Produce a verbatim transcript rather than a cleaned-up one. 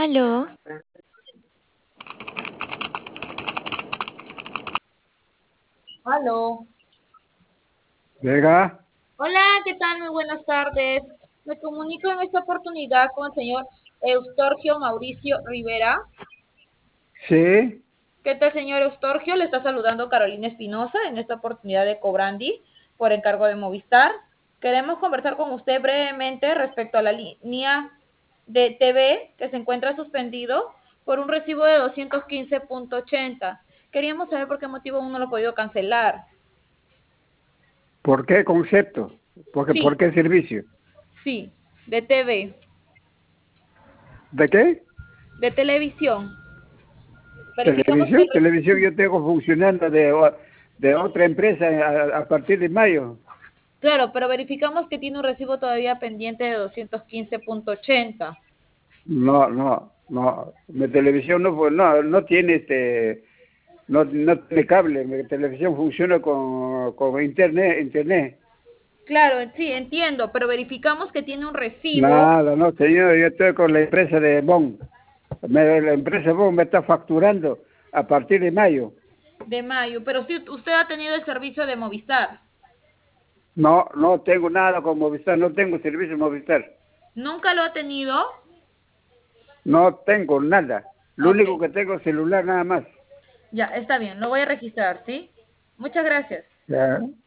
Aló, Aló. Venga, Hola, ¿qué tal? Muy buenas tardes. Me comunico en esta oportunidad con el señor Eustorgio Mauricio Rivera. sí, ¿Qué tal, señor Eustorgio? Le está saludando Carolina Espinosa en esta oportunidad de Cobrandi por encargo de Movistar. Queremos conversar con usted brevemente respecto a la línea de T V que se encuentra suspendido por un recibo de doscientos quince punto ochenta. Queríamos saber por qué motivo uno lo ha podido cancelar. ¿por qué concepto? ¿Por qué, por Sí, qué servicio? sí, de T V, ¿De qué? de televisión. Verificamos que Televisión. el Televisión recibo, yo tengo funcionando de, o- de otra empresa a, a partir de mayo. claro, pero verificamos que tiene un recibo todavía pendiente de doscientos quince punto ochenta. No, no, no. Mi televisión no, fu- no, no tiene este, no, no tiene cable. Mi televisión funciona con, con internet, internet. Claro, sí, entiendo, pero verificamos que tiene un recibo Nada, no, señor, yo estoy con la empresa de Bon. Me- la empresa Bon me está facturando a partir de mayo. de mayo, pero sí, usted ha tenido el servicio de Movistar. No, no tengo nada con Movistar, no tengo servicio Movistar. ¿Nunca lo ha tenido? No tengo nada. Lo Ok, único que tengo es celular nada más. ya, está bien, lo voy a registrar, ¿sí? Muchas gracias. Ya.